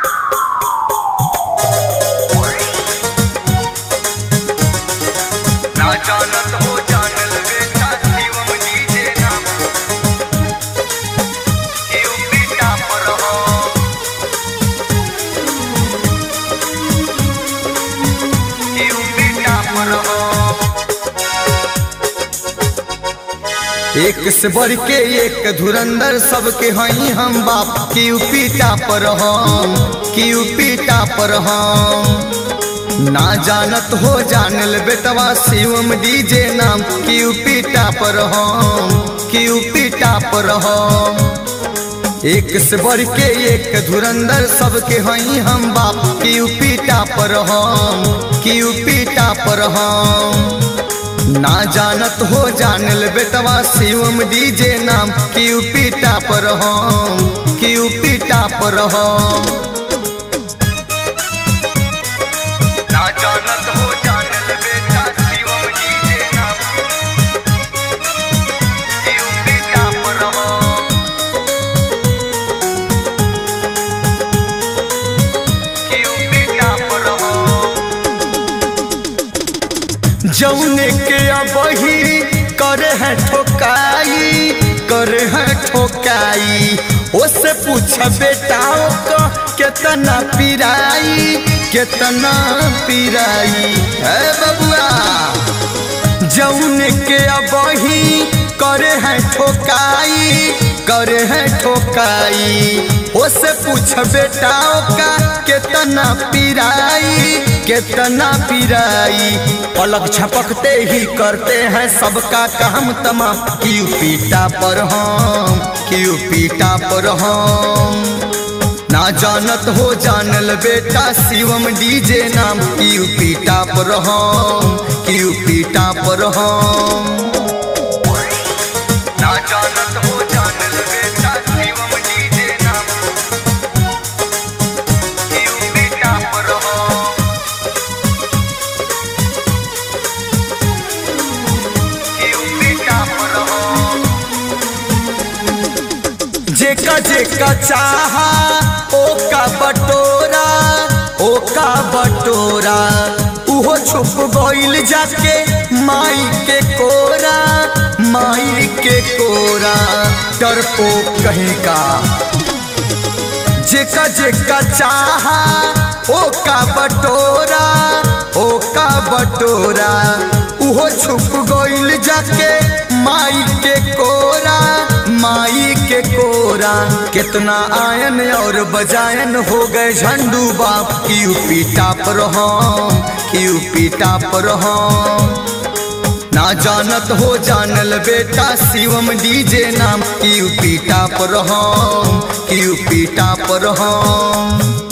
ना जानत हो जानल बेटा शिवम डीजे नाम यूपी टॉपर हो यूपी टॉपर हो। एक से बढ़ के एक धुरंधर सबके हई हम बाप की यूपी टॉपर हम की यूपी टॉपर हम। ना जानत हो जानल बेटवा शिवम डीजे नाम की यूपी टॉपर हम की यूपी टॉपर हम। एक से बढ़ के एक धुरंधर सबके हई हम बाप की यूपी टॉपर हम की यूपी टॉपर हम। ना जानत हो जानल बेटवा शिवम डीजे नाम की यूपी टॉपर हम की यूपी टॉपर हम। ना जानत हो जानल बेटा शिवम डीजे नाम की यूपी टॉपर हम की यूपी टॉपर हम। जौने के अबही करे है ठोकाई करे है ठोकाई ओसे पूछ बेटाओ को केतना पिराई केतना पिराई है बबुआ। जौने के अबही करे है ठोकाई करे है ठोकाई ओसे पूछ बेटाओ का केतना पिराई केतना पिराई। पलक झपकते ही करते हैं सबका काम तमाम की यूपी टॉपर हम की यूपी टॉपर हम। ना जानत हो जानल बेटा शिवम डीजे नाम की यूपी टॉपर हम की यूपी टॉपर हम। ना जानत हो जानल बेटा शिवम डीजे नाम की यूपी टॉपर हम की यूपी टॉपर हम। जेका जेका चाहा ओका बटोरा उहो छुप गइल जाके माई के कोरा माई के कोरा डरपोक कहीं का। जेका जेका चाहा ओका बटोरा उहो छुप गइल जाके माई के कोरा माई के कोरा। कितना आयन और बजायन हो गए झंडू बाप की यूपी टॉपर हम की यूपी टॉपर हम। ना जानत हो जानल बेटा शिवम डीजे नाम की यूपी टॉपर हम की यूपी टॉपर हम।